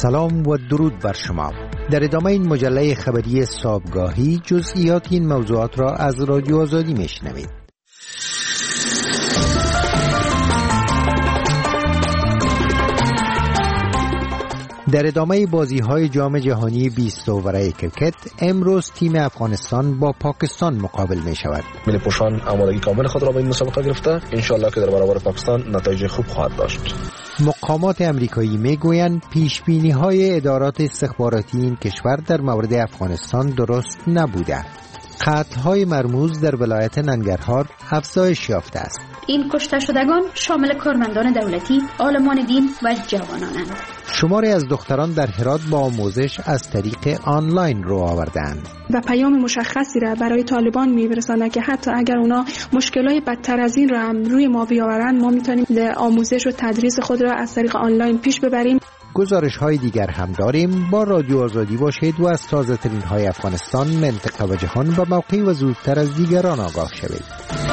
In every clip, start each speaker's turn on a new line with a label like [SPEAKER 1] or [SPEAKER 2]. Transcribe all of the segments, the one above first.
[SPEAKER 1] سلام و درود بر شما. در ادامه این مجله خبری صبحگاهی جزئیات این موضوعات را از رادیو آزادی میشنوید. در ادامه بازی‌های جام جهانی 20 اوور کرکت امروز تیم افغانستان با پاکستان مقابل می‌شود.
[SPEAKER 2] ملی پوشان آمادگی کامل خود را به این مسابقه گرفته، ان شاءالله که در برابر پاکستان نتایج خوب خواهد داشت.
[SPEAKER 1] مقامات امریکایی میگویند پیشبینی‌های ادارات استخباراتی این کشور در مورد افغانستان درست نبوده. قتل‌های مرموز در ولایت ننگرهار افزایش یافته است.
[SPEAKER 3] این کشته شدگان شامل کارمندان دولتی، عالمان دین و جوانانند.
[SPEAKER 1] شماری از دختران در هرات با آموزش از طریق آنلاین رو آوردند
[SPEAKER 4] و پیام مشخصی را برای طالبان می‌رساند که حتی اگر اونا مشکلات بدتر از این را هم روی ما بیاورند، ما می‌تونیم آموزش و تدریس خود را از طریق آنلاین پیش ببریم.
[SPEAKER 1] گزارش‌های دیگر هم داریم. با رادیو آزادی باشید و از تازه‌ترین‌های افغانستان، منطقه و جهان و موقعی و زودتر از دیگران آگاه شوید.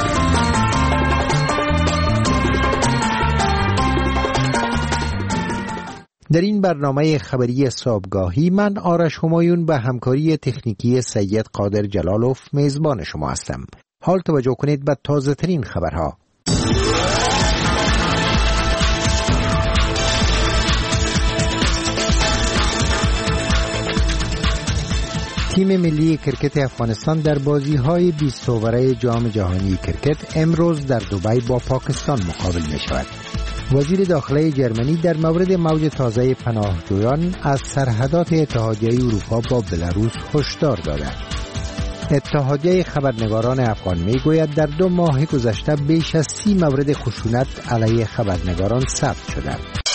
[SPEAKER 1] در این برنامه خبری صبحگاهی من آرش همایون به همکاری تکنیکی سید قادر جلالوف میزبان شما هستم. حال توجه کنید به تازه ترین خبرها. تیم ملی کرکت افغانستان در بازی‌های 20 اوره جام جهانی کرکت امروز در دبی با پاکستان مقابل می‌شود. وزیر داخله جرمنی در مورد موج تازه پناهجویان از سرحدات اتحادیه اروپا با بلاروس هشدار داده. اتحادیه خبرنگاران افغان میگوید در 2 ماه گذشته بیش از 30 مورد خشونت علیه خبرنگاران ثبت شده.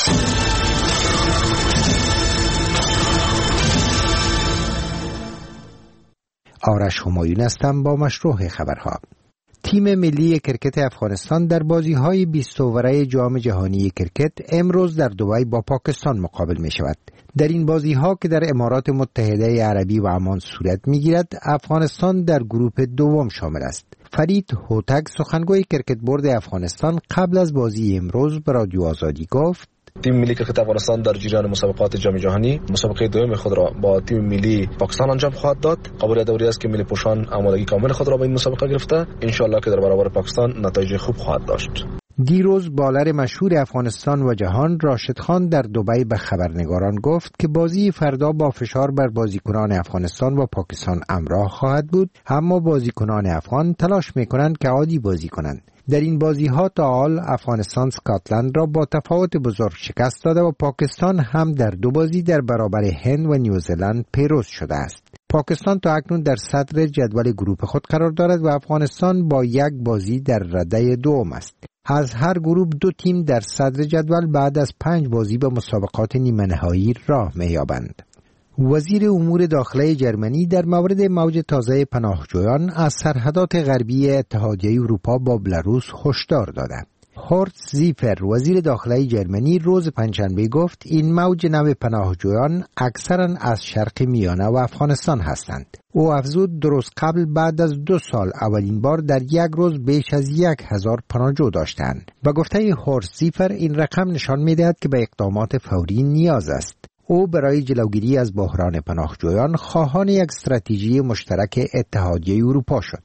[SPEAKER 1] آرش همایون هستم با مشروع خبرها. تیم ملی کرکت افغانستان در بازی‌های 20 اوره جام جهانی کرکت امروز در دبی با پاکستان مقابل می‌شود. در این بازی‌ها که در امارات متحده عربی و عمان صورت می‌گیرد، افغانستان در گروه دوم شامل است. فرید هوتک سخنگوی کرکت بورد افغانستان قبل از بازی امروز به رادیو آزادی گفت:
[SPEAKER 2] تیم ملی کرکت افغانستان در جریان مسابقات جام جهانی مسابقه دوم خود را با تیم ملی پاکستان انجام خواهد داد. قبول دوری است که ملی پوشان آمادگی کامل خود را به این مسابقه گرفته، ان شاءالله که در برابر پاکستان نتایج خوب خواهد داشت.
[SPEAKER 1] دیروز بالر مشهور افغانستان و جهان راشد خان در دبی به خبرنگاران گفت که بازی فردا با فشار بر بازیکنان افغانستان و پاکستان همراه خواهد بود، اما بازیکنان افغان تلاش می‌کنند که عادی بازی کنند. در این بازی‌ها تا حال افغانستان اسکاتلند را با تفاوت بزرگ شکست داده و پاکستان هم در 2 بازی در برابر هند و نیوزلند پیروز شده است. پاکستان تا اکنون در صدر جدول گروه خود قرار دارد و افغانستان با 1 بازی در رده دوم است. از هر گروه 2 تیم در صدر جدول بعد از 5 بازی به مسابقات نیمه نهایی راه می‌یابند. وزیر امور داخله جرمنی در مورد موج تازه پناهجویان از سرحدات غربی اتحادیه اروپا با بلاروس هشدار داده. هورست زیفر وزیر داخله جرمنی روز پنجشنبه گفت این موج نو پناهجویان اکثرا از شرق میانه و افغانستان هستند. او افزود درست قبل بعد از 2 سال اولین بار در 1 روز بیش از 1000 پناهجو داشتند. به گفته هورست زیفر این رقم نشان می‌دهد که به اقدامات فوری نیاز است. او برای جلوگیری از بحران پناهجویان خواهان یک استراتژی مشترک اتحادیه اروپا شد.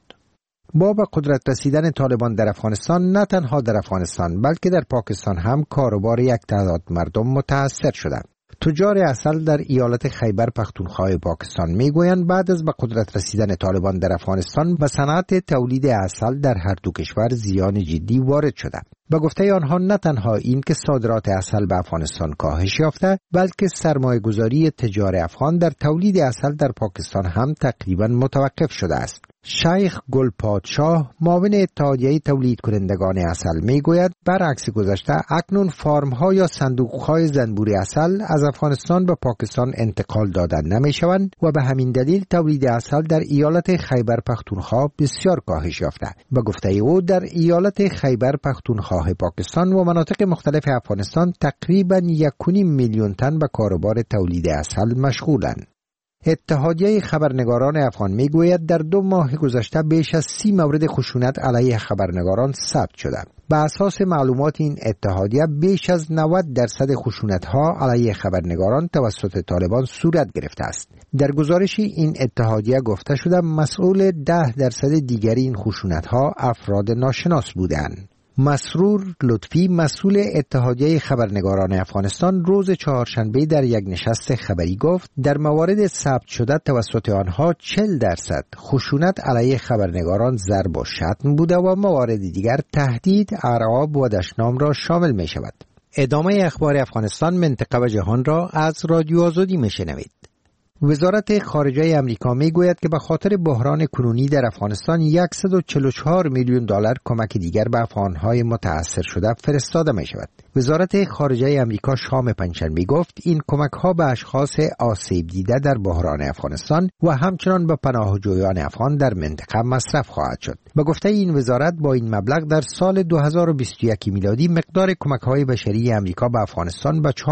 [SPEAKER 1] با به قدرت رسیدن طالبان در افغانستان نه تنها در افغانستان بلکه در پاکستان هم کاروبار یک تعداد مردم متاثر شدند. تجار عسل در ایالت خیبر پختونخوا پاکستان میگویند بعد از به قدرت رسیدن طالبان در افغانستان به صنعت تولید عسل در هر 2 کشور زیان جدی وارد شده. به گفته آنها نه تنها این که صادرات عسل به افغانستان کاهش یافته، بلکه سرمایه‌گذاری تجار افغان در تولید عسل در پاکستان هم تقریبا متوقف شده است. شیخ گل پادشاه معاون اتحادیه تولید کنندگان عسل میگوید برعکس گذشته اکنون فارم‌ها یا صندوق‌های زنبور عسل از افغانستان به پاکستان انتقال داده نمی‌شوند و به همین دلیل تولید عسل در ایالت خیبر پختونخوا بسیار کاهش یافته. به گفته او در ایالت خیبر پختونخوا پاکستان و مناطق مختلف افغانستان تقریباً 1.5 میلیون تن به کاروبار تولید عسل مشغولند. اتحادیه خبرنگاران افغان میگوید در 2 ماه گذشته بیش از 30 مورد خشونت علیه خبرنگاران ثبت شده. به اساس معلومات این اتحادیه بیش از 90% خشونت‌ها علیه خبرنگاران توسط طالبان صورت گرفته است. در گزارش این اتحادیه گفته شده مسئول 10% دیگر این خشونت‌ها افراد ناشناس بودند. مسرور لطفی مسئول اتحادیه خبرنگاران افغانستان روز چهارشنبه در یک نشست خبری گفت در موارد ثبت شده توسط آنها 40% خشونت علیه خبرنگاران ضرب و شتم بوده و موارد دیگر تهدید، ارعاب و دشنام را شامل می شود. ادامه اخبار افغانستان، منطقه و جهان را از رادیو آزادی می شنوید. وزارت خارجه امریکا میگوید که به خاطر بحران کنونی در افغانستان 144 میلیون دلار کمک دیگر به افغانهای متاثر شده فرستاده می شود. وزارت خارجه امریکا شام پنجشنبه گفت این کمک ها به اشخاص آسیب دیده در بحران افغانستان و همچنان به پناهجویان افغان در منطقه مصرف خواهد شد. به گفته این وزارت با این مبلغ در سال 2021 میلادی مقدار کمک های بشری امریکا به افغانستان به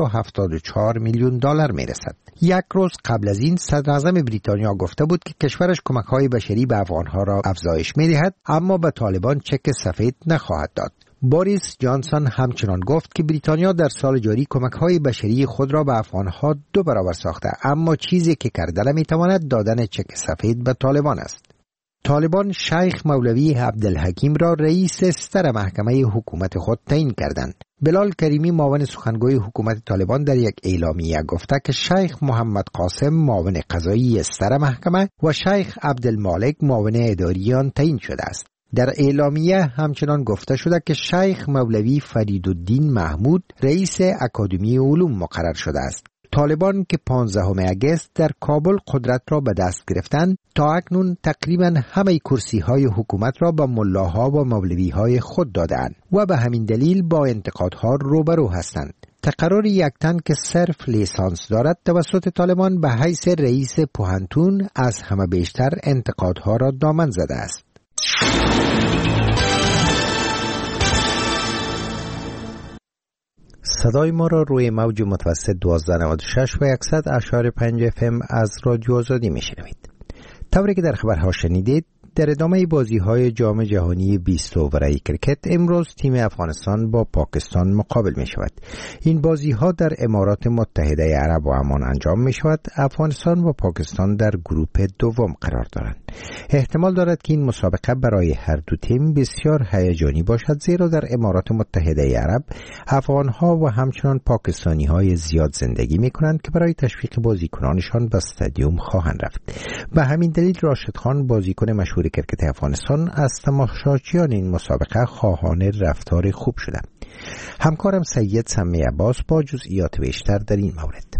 [SPEAKER 1] 474 میلیون دلار می رسد. یک روز قبل از این صدر اعظم بریتانیا گفته بود که کشورش کمک‌های بشری به افغان‌ها را افزایش می‌دهد اما به طالبان چک سفید نخواهد داد. بوریس جانسون همچنان گفت که بریتانیا در سال جاری کمک‌های بشری خود را به افغان‌ها 2 برابر ساخته اما چیزی که کرده نمی‌تواند دادن چک سفید به طالبان است. طالبان شیخ مولوی عبدالحکیم را رئیس ستر محکمه حکومت خود تعیین کردند. بلال کریمی معاون سخنگوی حکومت طالبان در یک اعلامیه گفته که شیخ محمد قاسم معاون قضایی ستر محکمه و شیخ عبدالمالک معاون اداری آن تعیین شده است. در اعلامیه همچنان گفته شده که شیخ مولوی فریدالدین محمود رئیس اکادمی علوم مقرر شده است. طالبان که 15 آگوست در کابل قدرت را به دست گرفتند تا اکنون تقریبا همه کرسی‌های حکومت را به ملاها و مولوی‌های خود دادند و به همین دلیل با انتقادها روبرو هستند. تقرر یک تن که صرف لیسانس دارد توسط طالبان به حیث رئیس پوهنتون از همه بیشتر انتقادها را دامن زده است. صدای ما را روی موج متوسط 1296 و 100.5 FM از رادیو آزادی میشنوید. طوری که در خبرها شنیدید، در ادامه بازی‌های جام جهانی 20 اووره کرکت امروز تیم افغانستان با پاکستان مقابل می شود. این بازی‌ها در امارات متحده عرب و عمان انجام می شود. افغانستان و پاکستان در گروپ دوم قرار دارند. احتمال دارد که این مسابقه برای هر دو تیم بسیار هیجانی باشد، زیرا در امارات متحده عرب افغان‌ها و همچنان پاکستانی‌های زیاد زندگی می‌کنند که برای تشویق بازیکنانشان به استادیوم خواهند رفت. به همین دلیل راشد خان بازیکن مشهور کرکت افغانستان از تماشاچیان این مسابقه خواهان رفتار خوب شده. همکارم سید سمی عباس با جزئیات بیشتر در این مورد.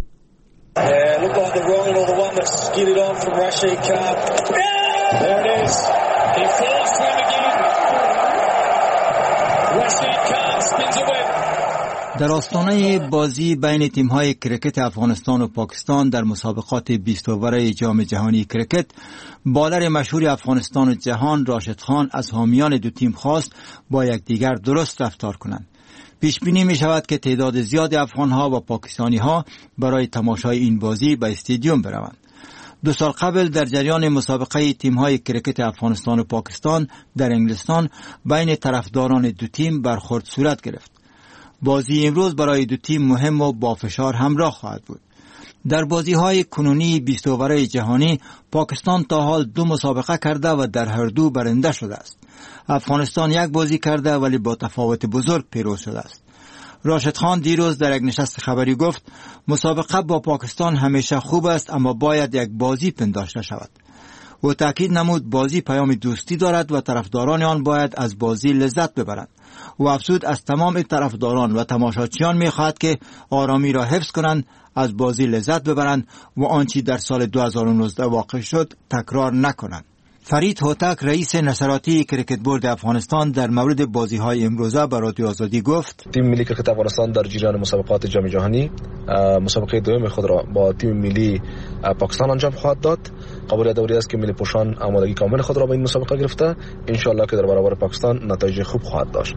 [SPEAKER 5] در آستانه بازی بین تیم‌های کرکت افغانستان و پاکستان در مسابقات 20 اوره جام جهانی کرکت، بالر مشهور افغانستان و جهان راشد خان از حامیان دو تیم خواست با یکدیگر درست رفتار کنند. پیش بینی می شود که تعداد زیاد افغان‌ها و پاکستانی‌ها برای تماشای این بازی به استادیوم بروند. 2 سال قبل در جریان مسابقه تیم‌های کرکت افغانستان و پاکستان در انگلستان بین طرفداران دو تیم برخورد صورت گرفت. بازی امروز برای دو تیم مهم و با فشار همراه خواهد بود. در بازی‌های کنونی 20 اوره جهانی پاکستان تا حال 2 مسابقه کرده و در هر دو برنده شده است. افغانستان 1 بازی کرده ولی با تفاوت بزرگ پیروز شده است. راشد خان دیروز در یک نشست خبری گفت مسابقه با پاکستان همیشه خوب است اما باید یک بازی پنداشته شود. او تاکید نمود بازی پیام دوستی دارد و طرفداران آن باید از بازی لذت ببرند. و افزود از تمام طرفداران و تماشاچیان می‌خواهد که آرامی را حفظ کنند، از بازی لذت ببرند و آنچه در سال 2019 واقع شد تکرار نکنند. فرید هوتک رئیس نشراتی کرکت بورد افغانستان در مورد بازی‌های امروزه به رادیو آزادی گفت
[SPEAKER 2] تیم ملی کرکت افغانستان در جریان مسابقات جام جهانی مسابقه دوم خود را با تیم ملی پاکستان انجام خواهد داد. قبول دوری است که ملی پوشان آمادگی کامل خود را به این مسابقه گرفته، ان شاء الله که در برابر پاکستان نتایج خوب خواهد داشت.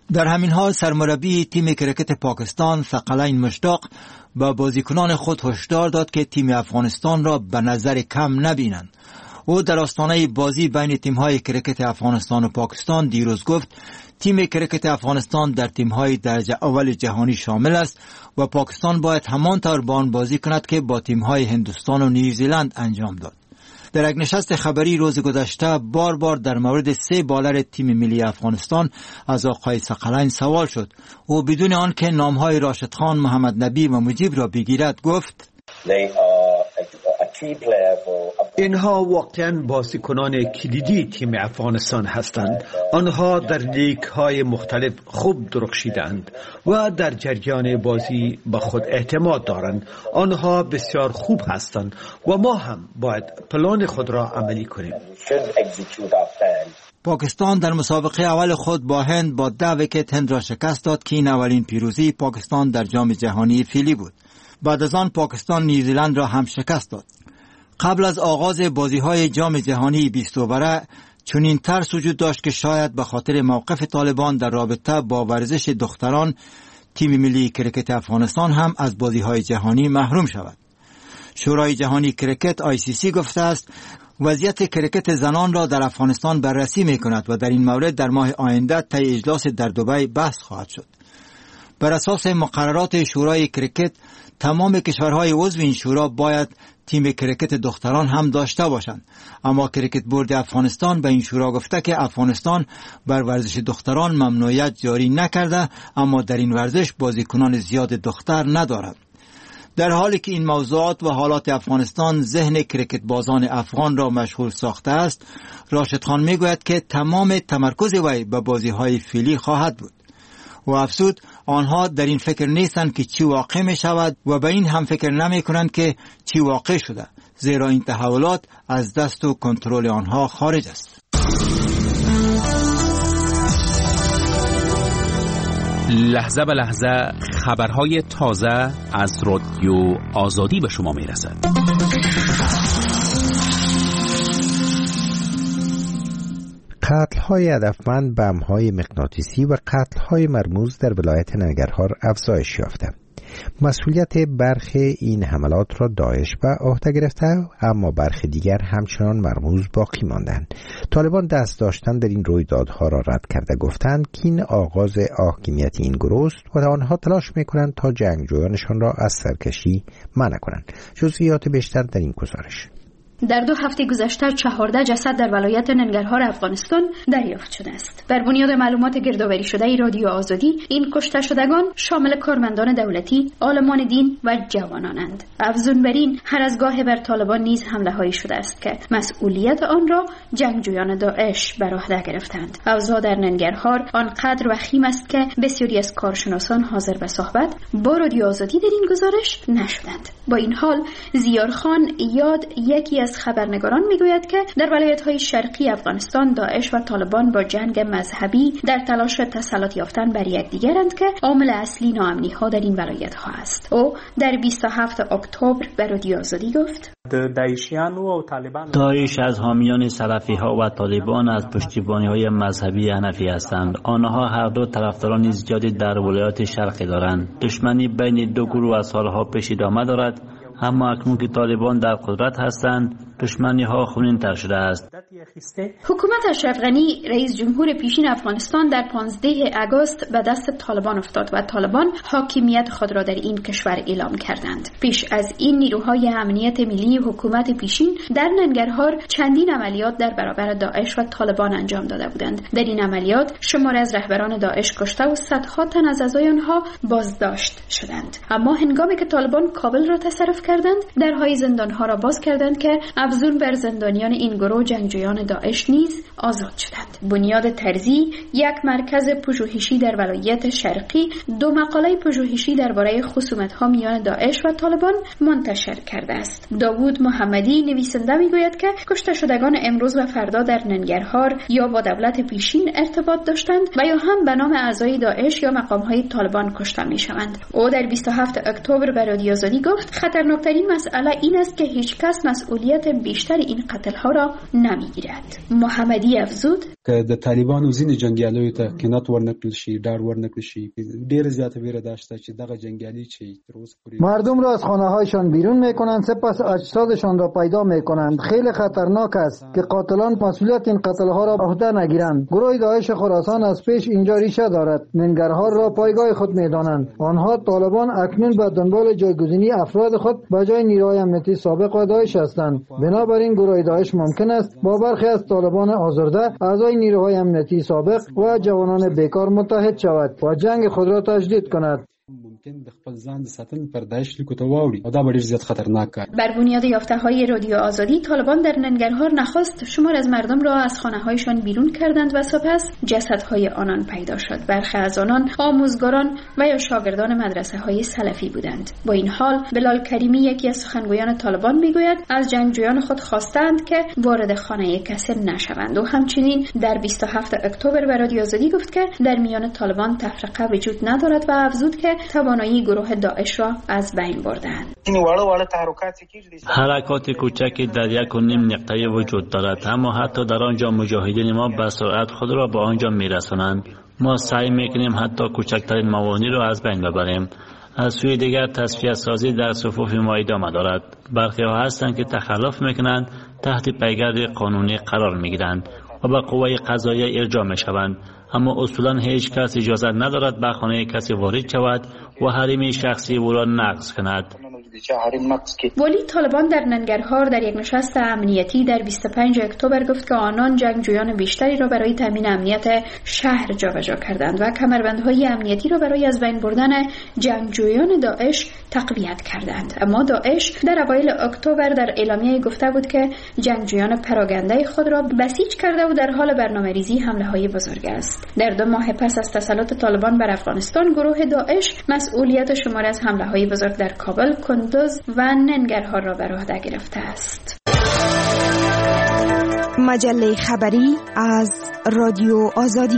[SPEAKER 5] در همین حال سرمربی تیم کرکت پاکستان ثقلین مشتاق با بازیکنان خود هشدار داد که تیم افغانستان را به نظر کم نبینند. او در آستانه بازی بین تیم‌های کرکت افغانستان و پاکستان دیروز گفت تیم کرکت افغانستان در تیم‌های درجه اول جهانی شامل است و پاکستان باید همانطور با آن بازی کند که با تیم‌های هندوستان و نیوزیلند انجام داد. در یک نشست خبری روز گذشته بار در مورد 3 بالر تیم ملی افغانستان از آقای ثقلین سوال شد. او بدون آنکه نام‌های راشد خان، محمد نبی و مجیب را بگیرد گفت
[SPEAKER 6] اینها واقعا بازیکنان کلیدی تیم افغانستان هستند. آنها در لیگ‌های مختلف خوب درخشیدند و در جریان بازی به خود اعتماد دارند. آنها بسیار خوب هستند و ما هم باید پلان خود را عملی کنیم.
[SPEAKER 5] پاکستان در مسابقه اول خود با هند با 10 ویکت هند را شکست داد که این اولین پیروزی پاکستان در جام جهانی فیلی بود. بعد از آن پاکستان نیوزیلند را هم شکست داد. قبل از آغاز بازی‌های جام جهانی 20 اوره چنین ترس وجود داشت که شاید به خاطر موقف طالبان در رابطه با ورزش دختران تیم ملی کرکت افغانستان هم از بازی‌های جهانی محروم شود. شورای جهانی کرکت ICC گفته است وضعیت کرکت زنان را در افغانستان بررسی می‌کند و در این مورد در ماه آینده طی اجلاس در دبی بحث خواهد شد. بر اساس مقررات شورای کرکت تمام کشورهای عضو این شورا باید تیم کرکت دختران هم داشته باشند، اما کرکت بورد افغانستان به این شورا گفته که افغانستان بر ورزش دختران ممنوعیت جاری نکرده، اما در این ورزش بازیکنان زیاد دختر ندارد. در حالی که این موضوعات و حالات افغانستان ذهن کرکت بازان افغان را مشغول ساخته است، راشد خان میگوید که تمام تمرکز وی به بازی‌های فیلی خواهد بود. و افزود آنها در این فکر نیستند که چی واقع می شود و به این هم فکر نمی کنند که چی واقع شده، زیرا این تحولات از دست و کنترل آنها خارج است.
[SPEAKER 7] لحظه به لحظه خبرهای تازه از رادیو آزادی به شما می رسد.
[SPEAKER 1] قتل‌های هدفمند، بمب‌های مغناطیسی و قتل‌های مرموز در ولایت ننگرهار افزایش یافته. مسئولیت برخی این حملات را داعش به عهده گرفته، اما برخی دیگر همچنان مرموز باقی ماندند. طالبان دست داشتن در این رویدادها را رد کرده، گفتند که این آغاز حاکمیت این گروه است و آنها تلاش می‌کنند تا جنگجویانشان را از سرکشی منع کنند. جزئیات بیشتر در این گزارش.
[SPEAKER 3] در 2 هفته گذشته 14 جسد در ولایت ننگرهار افغانستان دریافت شده است. بر بنیاد معلومات گردآوری شده رادیو آزادی، این کشته شدگان شامل کارمندان دولتی، عالمان دین و جوانانند. افزون بر این، هر از گاه بر طالبان نیز حمله‌هایی شده است که مسئولیت آن را جنگجویان داعش بر عهده گرفتند. اوضاع در ننگرهار آنقدر وخیم است که بسیاری از کارشناسان حاضر به صحبت با رادیو آزادی در این گزارش نشدند. با این حال زیارخان یاد، یکی از خبرنگاران، میگوید که در ولایت‌های شرقی افغانستان داعش و طالبان با جنگ مذهبی در تلاش تسلط یافتن بر یکدیگرند که عامل اصلی ناامنی‌ها در این ولایت‌ها است. او در 27 اکتبر به رادیو آزادی گفت:
[SPEAKER 8] داعش از حامیان سلفی‌ها و طالبان از پشتیبانی‌های مذهبی حنفی هستند. آنها هر دو طرفداران زیادی در ولایات شرقی دارند. دشمنی بین دو گروه از سالها پیش ادامه دارد، اما اکنون که طالبان در قدرت هستند دشمنی ها خونین‌تر شده است.
[SPEAKER 3] حکومت اشرف غنی رئیس جمهور پیشین افغانستان در 15 آگوست به دست طالبان افتاد و طالبان حاکمیت خود را در این کشور اعلام کردند. پیش از این نیروهای امنیت ملی حکومت پیشین در ننگرهار چندین عملیات در برابر داعش و طالبان انجام داده بودند. در این عملیات شمار از رهبران داعش کشته و صدها تن از اعضای آنها بازداشت شدند. اما هنگامی که طالبان کابل را تصرف کردند، درهای زندانها را باز کردند که افزون بر زندانیان این گروه جنگجویان داعش نیز آزاد شدند. بنیاد ترزی، یک مرکز پژوهشی در ولایت شرقی، 2 مقاله پژوهشی درباره خصومت‌ها میان داعش و طالبان منتشر کرده است. داوود محمدی نویسنده میگوید که کشته شدگان امروز و فردا در ننگرهار یا با دولت پیشین ارتباط داشتند و یا هم به نام اعضای داعش یا مقام‌های طالبان کشته میشوند. او در 27 اکتبر به رادیو آزادی گفت: خطرناکترین مسئله این است که هیچ کس مسئولیت بیشتر این قتل‌ها را نمیگیرد. محمدی افزود:
[SPEAKER 9] که د طالبانو ځینې جنگیالیو ته قناعت ورنکړل شي، ډار ورنکړل شي. ډېر زیاته ویره داشته چې دغه جنگیالی چې تر اوسه پورې
[SPEAKER 10] مردم را از خانه‌هایشان بیرون میکنند، سپس اجسادشان را پیدا میکنند. خیلی خطرناک است که قاتلان مسئولیت این قتل‌ها را به عهده نگیرند. گروه داعش خراسان از پیش اینجا ریشه دارد. ننگرهار را پایگاه خود میدانند. آنها طالبان اکنون به دنبال جایگزینی افراد خود به جای نیروهای امنیتی سابق و داعش هستند. بنابراین گروه داعش ممکن است با برخی از طالبان آزرده، اعضای نیروهای امنیتی سابق و جوانان بیکار متحد شود و جنگ خود را تجدید کند.
[SPEAKER 9] ممکن د خپل ځان د ساتنې پر داعش لیکو ته واوړي او دا به ډېر زیات خطرناک کار.
[SPEAKER 3] بر بنیاد یافته‌های رادیو آزادی، طالبان در ننگرهار نخست شمار از مردم را از خانه‌هایشان بیرون کردند و سپس جسدهای آنان پیدا شد. برخی از آنان آموزگاران و یا شاگردان مدرسه‌های سلفی بودند. با این حال بلال کریمی، یکی از سخنگویان طالبان، میگوید از جنگجویان خود خواستند که وارد خانه کسی نشوند و همچنین در 27 اکتبر به رادیو آزادی گفت که در میان طالبان تفرقه وجود ندارد و افزود که توانایی گروه داعش را از بین بردند.
[SPEAKER 8] حرکات کوچکی در 1.5 نقطه وجود دارد، اما حتی در آنجا مجاهدین ما به سرعت خود را به آنجا میرسانند. ما سعی میکنیم حتی کوچکترین موانع را از بین ببریم. از سوی دیگر تصفیه سازی در صفوف ما ادامه دارد. برخی ها هستند که تخلف میکنند، تحت پیگرد قانونی قرار میگیرند و به قوه قضاییه ارجاع میشوند، اما اصولا هیچ کس اجازه ندارد به خانه کسی وارد شود و حریم شخصی او را نقض کند.
[SPEAKER 3] ولی طالبان در ننگرهار در یک نشست امنیتی در 25 اکتبر گفت که آنان جنگجویان بیشتری را برای تامین امنیت شهر جابجا کردند و کمربندهای امنیتی را برای از بین بردن جنگجویان داعش تقویت کردند. اما داعش در اوایل اکتبر در اعلامیه گفته بود که جنگجویان پراگنده خود را بسیج کرده و در حال برنامه‌ریزی حمله‌های بزرگ است. در 2 ماه پس از تسلط طالبان بر افغانستان، گروه داعش مسئولیت شماری از حمله‌های بزرگ در کابل، کندوز و ننگرهار را بر عهده گرفته است.
[SPEAKER 11] مجله خبری از رادیو آزادی.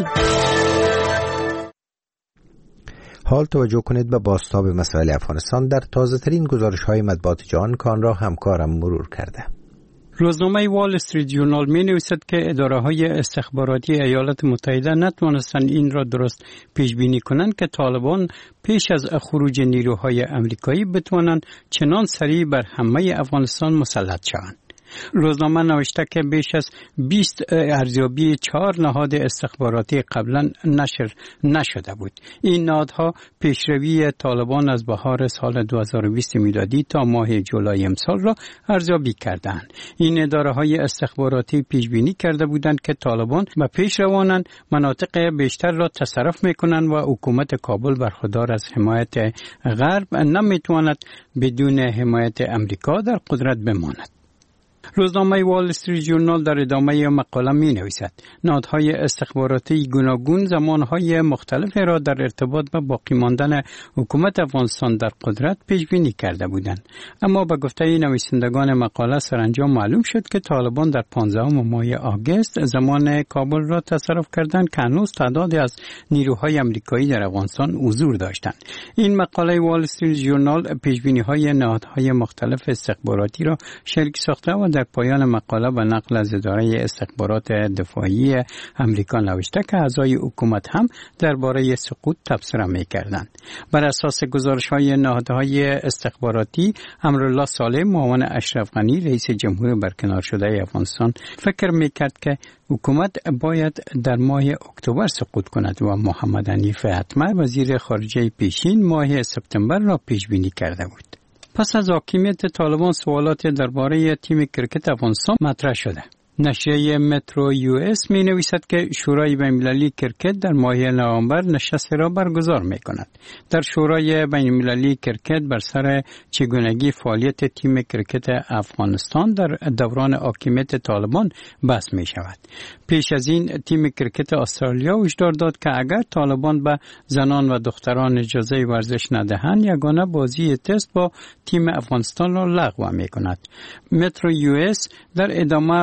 [SPEAKER 1] حال توجه کنید به بازتاب مسائل افغانستان در تازه ترین گزارش های مطبوعات جهان که آن را همکارم مرور کرده.
[SPEAKER 12] روزنامه وال استریت جورنال می نویسد که اداره های استخباراتی ایالات متحده نتوانستند این را درست پیش بینی کنند که طالبان پیش از خروج نیروهای امریکایی بتوانند چنان سریع بر همه افغانستان مسلط شوند. روزنامه نوشته که بیش از 20 ارزیابی 4 نهاد استخباراتی قبلا نشر نشده بود. این نهادها پیشروی طالبان از بهار سال 2020 میلادی تا ماه جولای امسال را ارزیابی کردند. این اداره‌های استخباراتی پیش بینی کرده بودند که طالبان به پیش روانند، مناطق بیشتر را تصرف میکنند و حکومت کابل برخوردار از حمایت غرب نمیتواند بدون حمایت امریکا در قدرت بماند. روزنامه وال استریت جورنال در ادامه مقاله می نویسد نهادهای استخباراتی گوناگون زمانهای مختلف را در ارتباط با باقی ماندن حکومت افغانستان در قدرت پیش بینی کرده بودند، اما به گفته نویسندگان مقاله سرانجام معلوم شد که طالبان در 15 ماه آگوست زمان کابل را تصرف کردند که هنوز تعدادی از نیروهای امریکایی در افغانستان حضور داشتند. این مقاله وال استریت جورنال پیش بینی های نهادهای مختلف استخباراتی را شریک ساخته و در پایان مقاله به نقل از اداره استخبارات دفاعی امریکا نوشته که اعضای حکومت هم درباره سقوط تبصره می‌کردند. بر اساس گزارش‌های نهادهای استخباراتی، امرالله صالح معاون اشرف غنی رئیس جمهور برکنار شده افغانستان فکر می‌کرد که حکومت باید در ماه اکتبر سقوط کند و محمد حنیف اتمر وزیر خارجه پیشین ماه سپتامبر را پیش بینی کرده بود. پس از حاکمیت طالبان سوالات درباره تیم کرکت افغانستان مطرح شده. نشریه مترو یو اس می نویسد که شورای بین‌المللی کرکت در ماه نوامبر نشست را برگزار می کند. در شورای بین‌المللی کرکت بر سر چگونگی فعالیت تیم کرکت افغانستان در دوران حاکمیت طالبان بحث می شود. پیش از این تیم کرکت استرالیا هشدار داد که اگر طالبان به زنان و دختران اجازه ورزش ندهند یگانه بازی تست با تیم افغانستان را لغو می کند. مترو یو اس در ادامه به نقل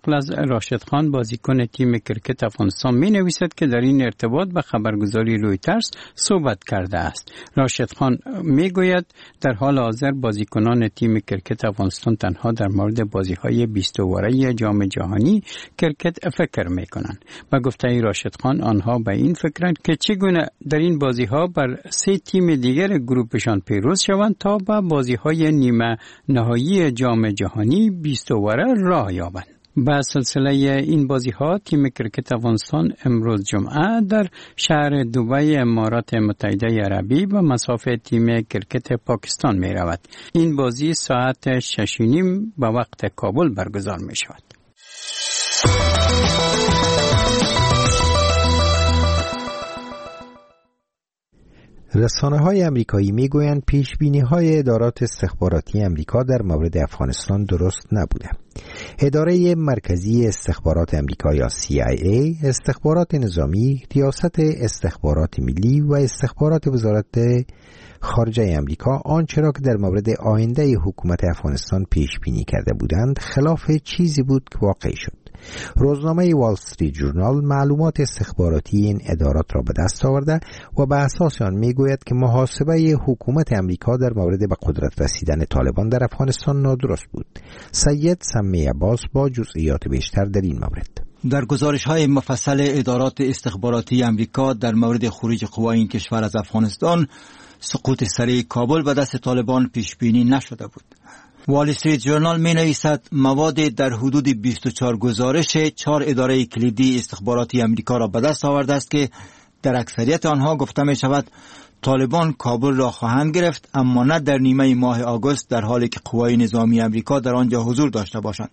[SPEAKER 12] نقل از راشد خان بازیکن تیم کرکت افغانستان می نویسد که در این ارتباط به خبرگزاری رویترز صحبت کرده است. راشد خان می گوید در حال حاضر بازیکنان تیم کرکت افغانستان تنها در مورد بازی‌های 20 اوره جام جهانی کرکت فکر می کنند. با گفته راشد خان آنها به این فکرند که چگونه در این بازی‌ها بر 3 تیم دیگر گروپشان پیروز شوند تا به بازی‌های نیمه نهایی جام جهانی 20 اوره راه یابند. با سلسله این بازی‌ها تیم کرکت افغانستان امروز جمعه در شهر دبی امارات متحده عربی به مسافت تیم کرکت پاکستان می رود. این بازی ساعت 6:30 به وقت کابل برگزار می شود.
[SPEAKER 1] رسانه‌های آمریکایی می‌گویند پیش‌بینی‌های ادارات استخباراتی آمریکا در مورد افغانستان درست نبوده. اداره مرکزی استخبارات آمریکا یا CIA، استخبارات نظامی، ریاست استخبارات ملی و استخبارات وزارت خارجه آمریکا آنچه را که در مورد آینده حکومت افغانستان پیش‌بینی کرده بودند خلاف چیزی بود که واقع شد. روزنامه وال استریت جورنال معلومات استخباراتی این ادارات را به دست آورده و به اساس آن میگوید که محاسبه حکومت امریکا در مورد به قدرت رسیدن طالبان در افغانستان نادرست بود. سید سمی عباس با جزئیات بیشتر در این مورد.
[SPEAKER 5] در گزارش‌های مفصل ادارات استخباراتی امریکا در مورد خروج قوای این کشور از افغانستان، سقوط سریع کابل به دست طالبان پیش بینی نشده بود. وال استریت جورنال می نویسد مواد در حدود 24 گزارش 4 اداره کلیدی استخباراتی امریکا را به دست آورده است که در اکثریت آنها گفته می شود طالبان کابل را خواهند گرفت، اما نه در نیمه ماه آگوست، در حالی که قوای نظامی امریکا در آنجا حضور داشته باشند.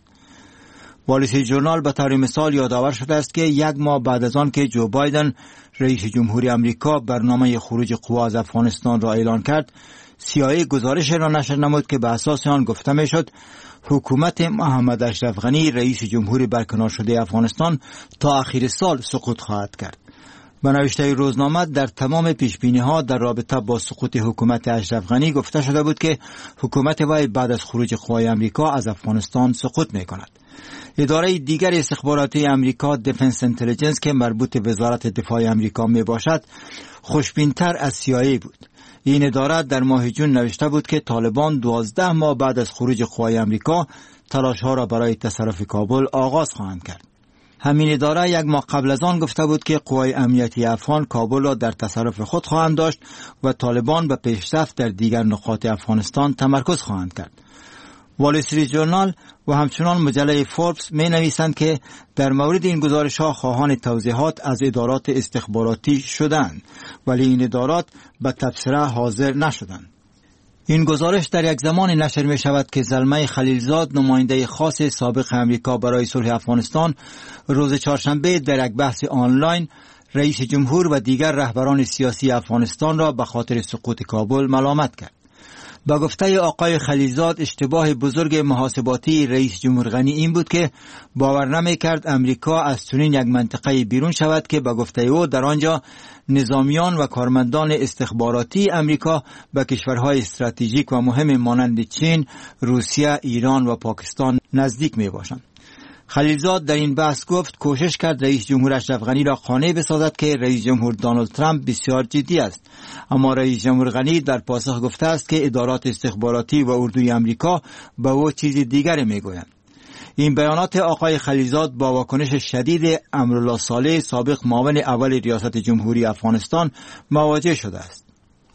[SPEAKER 5] وال استریت جورنال به طور مثال یادآور شده است که 1 ماه بعد از آن که جو بایدن رئیس جمهوری امریکا برنامه خروج قوا از افغانستان را اعلان کرد، CIA گزارش را نشر نمود که به اساس آن گفته می شد حکومت محمد اشرف غنی رئیس جمهوری برکنار شده افغانستان تا آخر سال سقوط خواهد کرد. به نوشته روزنامه در تمام پیشبینی‌ها در رابطه با سقوط حکومت اشرف غنی گفته شده بود که حکومت وی بعد از خروج قوای امریکا از افغانستان سقوط می کند. اداره دیگر استخباراتی امریکا دیفنس اینتلیجنس که مربوط به وزارت دفاع امریکا می باشد خوشبین‌تر از CIA بود. این اداره در ماه جون نوشته بود که طالبان 12 ماه بعد از خروج قوای امریکا تلاش‌ها را برای تصرف کابل آغاز خواهند کرد. همین اداره 1 ماه قبل از آن گفته بود که قوای امنیتی افغان کابل را در تصرف خود خواهند داشت و طالبان به پیشرفت در دیگر نقاط افغانستان تمرکز خواهند کرد. وال استریت جورنال و همچنان مجله فوربس می نویسند که در مورد این گزارش ها خواهان توضیحات از ادارات استخباراتی شدند، ولی این ادارات به تبصره حاضر نشدند. این گزارش در یک زمان نشر می شود که زلمه خلیلزاد، نماینده خاص سابق امریکا برای صلح افغانستان، روز چهارشنبه در یک بحث آنلاین رئیس جمهور و دیگر رهبران سیاسی افغانستان را به خاطر سقوط کابل ملامت کرد. با گفته آقای خلیلزاد اشتباه بزرگ محاسباتی رئیس جمهور غنی این بود که باور نمی کرد امریکا از چنین یک منطقه بیرون شود که با گفته او در آنجا نظامیان و کارمندان استخباراتی امریکا به کشورهای استراتژیک و مهم مانند چین، روسیه، ایران و پاکستان نزدیک می باشند. خلیلزاد در این بحث گفت کوشش کرد رئیس جمهور اشرف غنی را قانع بسازد که رئیس جمهور دونالد ترامپ بسیار جدی است، اما رئیس جمهور غنی در پاسخ گفته است که ادارات استخباراتی و اردوی امریکا به او چیز دیگری میگویند. این بیانات آقای خلیلزاد با واکنش شدید امرالله صالح، سابق معاون اول ریاست جمهوری افغانستان، مواجه شده است.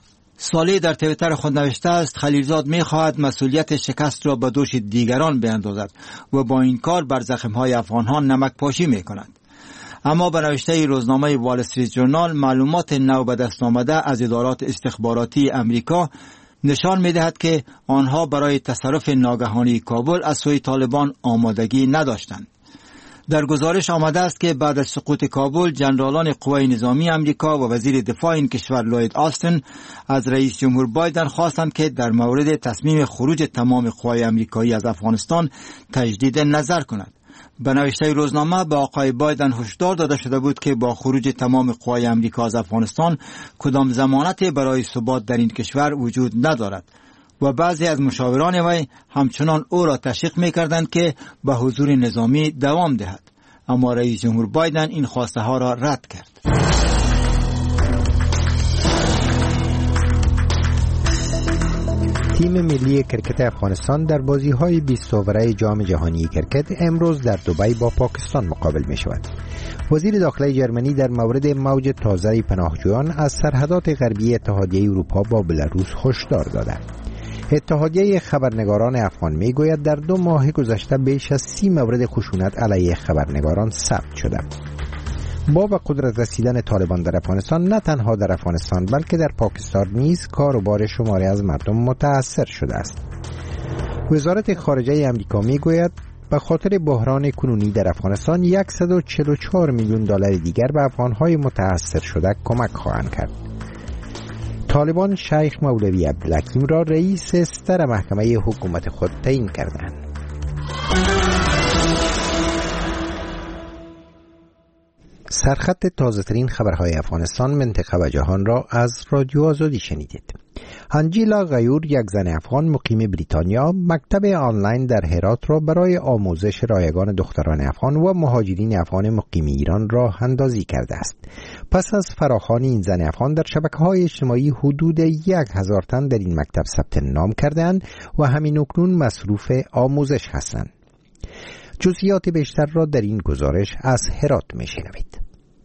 [SPEAKER 5] صالح در توییتر خود نوشته است خلیلزاد می‌خواهد مسئولیت شکست را به دوش دیگران بیندازد و با این کار بر زخم‌های افغان‌ها نمک پاشی می‌کند. اما به نوشته روزنامه وال استریت جورنال معلومات نو به دست آمده از ادارات استخباراتی امریکا نشان می‌دهد که آنها برای تصرف ناگهانی کابل از سوی طالبان آمادگی نداشتند. در گزارش آمده است که بعد از سقوط کابل جنرالان قوای نظامی امریکا و وزیر دفاع این کشور لوید آستن از رئیس جمهور بایدن خواستند که در مورد تصمیم خروج تمام قوای امریکایی از افغانستان تجدید نظر کند. به نوشته روزنامه به آقای بایدن هشدار داده شده بود که با خروج تمام قوای امریکا از افغانستان کدام ضمانتی برای ثبات در این کشور وجود ندارد. و بعضی از مشاوران وی همچنان او را تشویق می‌کردند که به حضور نظامی دوام دهد، اما رئیس جمهور بایدن این خواسته ها را رد کرد.
[SPEAKER 1] تیم ملی کرکت افغانستان در بازی‌های 20 اوره جام جهانی کرکت امروز در دبی با پاکستان مقابل می‌شود. وزیر داخلی جرمنی در مورد موج تازه پناهجویان از سرحدات غربی اتحادیه اروپا با بلاروس هشدار داده. اتحادیه خبرنگاران افغان میگوید در 2 ماه گذشته بیش از 30 مورد خشونت علیه خبرنگاران ثبت شده. با به قدرت رسیدن طالبان در افغانستان نه تنها در افغانستان بلکه در پاکستان نیز کار و بار شماری از مردم متاثر شده است. وزارت خارجه آمریکا میگوید به خاطر بحران کنونی در افغانستان 144 میلیون دلار دیگر به افغانهای متاثر شده کمک خواهند کرد. طالبان شیخ مولوی عبدالحکیم را رئیس ستر محکمه حکومت خود تعیین کردند. سرخط تازه‌ترین خبرهای افغانستان، منطقه و جهان را از رادیو آزادی شنیدید. انجیلا غیور، یک زن افغان مقیم بریتانیا، مکتب آنلاین در هرات را برای آموزش رایگان دختران افغان و مهاجرین افغان مقیم ایران راه اندازی کرده است. پس از فراخوانی این زن افغان در شبکه‌های اجتماعی حدود 1000 تن در این مکتب ثبت نام کردند و همین اکنون مصروف آموزش هستند. جزئیات بیشتر را در این گزارش از هرات می‌شنوید.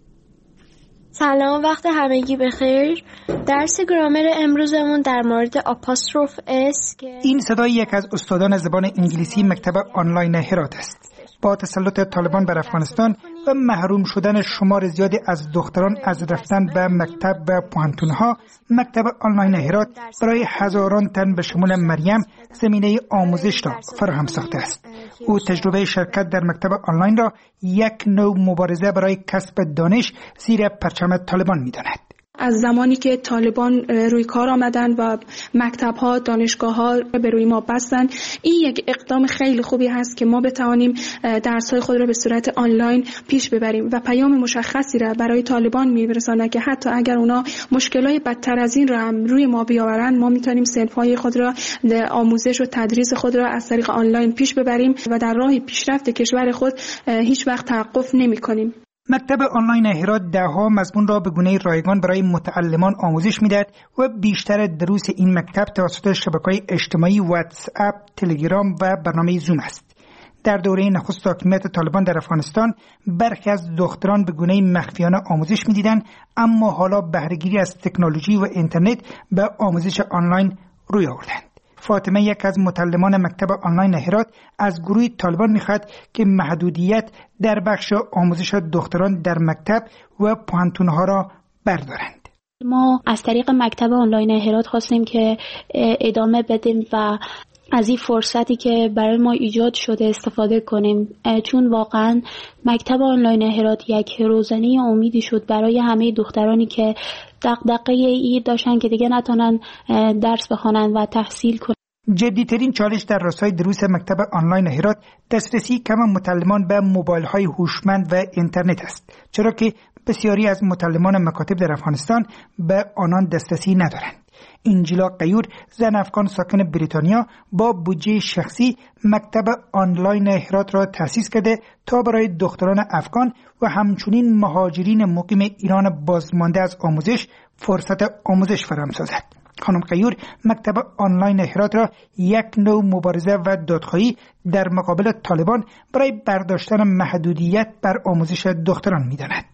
[SPEAKER 13] سلام، وقت همگی بخیر. درس گرامر امروزمون در مورد آپاستروف اس که
[SPEAKER 14] این صدای یک از استادان زبان انگلیسی مکتب آنلاین هرات است. با تسلط طالبان بر افغانستان و محروم شدن شمار زیادی از دختران از رفتن به مکتب و پوهنتون‌ها، مکتب آنلاین هرات برای هزاران تن به شمول مریم زمینه آموزش را فراهم ساخته است. او تجربه شرکت در مکتب آنلاین را یک نوع مبارزه برای کسب دانش زیر پرچم طالبان می‌داند.
[SPEAKER 4] از زمانی که طالبان روی کار آمدن و مکتب‌ها، دانشگاه‌ها به روی ما بستن، این یک اقدام خیلی خوبی هست که ما بتوانیم درس‌های خود را به صورت آنلاین پیش ببریم و پیام مشخصی را برای طالبان می‌رساند که حتی اگر اونا مشکلات بدتر از این را هم روی ما بیاورند، ما می‌تونیم صنف‌های خود را، آموزش و تدریس خود را از طریق آنلاین پیش ببریم و در راه پیشرفت کشور خود هیچ وقت توقف نمی‌کنیم.
[SPEAKER 14] مکتب آنلاین هرات ده‌ها مضمون را به گونه رایگان برای متعلمان آموزش می‌دهد و بیشتر دروس این مکتب توسط شبکه‌های اجتماعی واتس اپ، تلگرام و برنامه زوم است. در دوره نخست حاکمیت طالبان در افغانستان برخی از دختران به گونه مخفیانه آموزش می‌دیدند، اما حالا بهره‌گیری از تکنولوژی و اینترنت به آموزش آنلاین روی آوردند. فاطمه، یک از متعلمان مکتب آنلاین هرات، از گروه طالبان می‌خواهد که محدودیت در بخش آموزش دختران در مکتب و پوهنتون‌ها را بردارند.
[SPEAKER 15] ما از طریق مکتب آنلاین هرات خواستیم که ادامه بدیم و از این فرصتی که برای ما ایجاد شده استفاده کنیم، چون واقعا مکتب آنلاین هرات یک روزنه امیدی شد برای همه دخترانی که دغدغه این داشتن که دیگه نتونن درس بخوانن و تحصیل کنن.
[SPEAKER 14] جدی‌ترین چالش در راستای دروس مکتب آنلاین هرات دسترسی کم متعلمان به موبایل‌های هوشمند و اینترنت است، چرا که بسیاری از متعلمان مکاتب در افغانستان به آنان دسترسی ندارند. انجیلا غیور، زن افغان ساکن بریتانیا، با بودجه شخصی مکتب آنلاین هرات را تأسیس کرده تا برای دختران افغان و همچنین مهاجرین مقیم ایران بازمانده از آموزش فرصت آموزش فراهم سازد. خانم غیور مکتب آنلاین هرات را یک نوع مبارزه و دادخواهی در مقابل طالبان برای برداشتن محدودیت بر آموزش دختران می‌داند.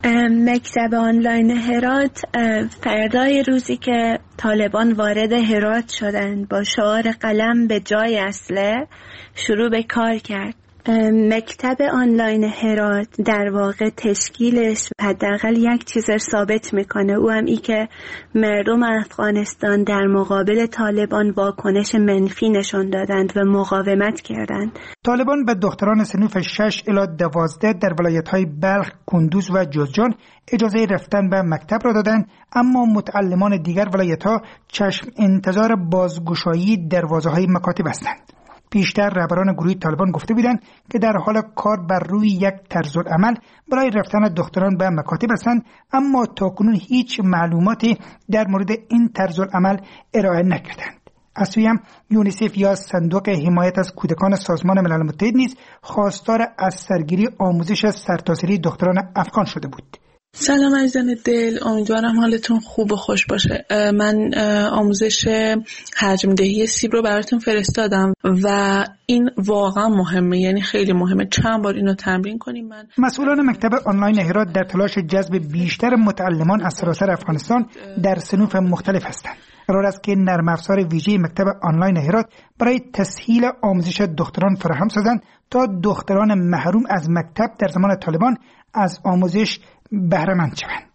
[SPEAKER 16] مکتب آنلاین هرات فردای روزی که طالبان وارد هرات شدند با شعار قلم به جای اسلحه شروع به کار کرد. مکتب آنلاین هرات در واقع تشکیلش حداقل یک چیز ثابت میکنه، او هم ای که مردم افغانستان در مقابل طالبان واکنش منفی نشان دادند و مقاومت کردند.
[SPEAKER 14] طالبان به دختران صنف 6 الی 12 در ولایت‌های بلخ، کندوز و جوزجان اجازه رفتن به مکتب را دادند، اما متعلمان دیگر ولایت‌ها چشم انتظار بازگشایی دروازه‌های مکاتب هستند. پیشتر رهبران گروه طالبان گفته بودند که در حال کار بر روی یک طرزالعمل برای رفتن دختران به مکاتب هستند، اما تاکنون هیچ معلوماتی در مورد این طرزالعمل ارائه نکردند. از سوی هم یونیسف یا صندوق حمایت از کودکان سازمان ملل متحد نیز خواستار از سرگیری آموزش سرتاسری دختران افغان شده بود.
[SPEAKER 17] سلام عزیزان دل، امیدوارم حالتون خوب و خوش باشه. من آموزش حجم دهی سیب رو براتون فرستادم و این واقعا مهمه، یعنی خیلی مهمه. چند بار اینو تمرین کنیم.
[SPEAKER 14] مسئولان مکتب آنلاین هرات در تلاش جذب بیشتر متعلمان از سراسر افغانستان در صنوف مختلف هستند. قرار است که نرم افزار ویژه مکتب آنلاین هرات برای تسهیل آموزش دختران فراهم سازند تا دختران محروم از مکتب در زمان طالبان از آموزش بهره مند شوند.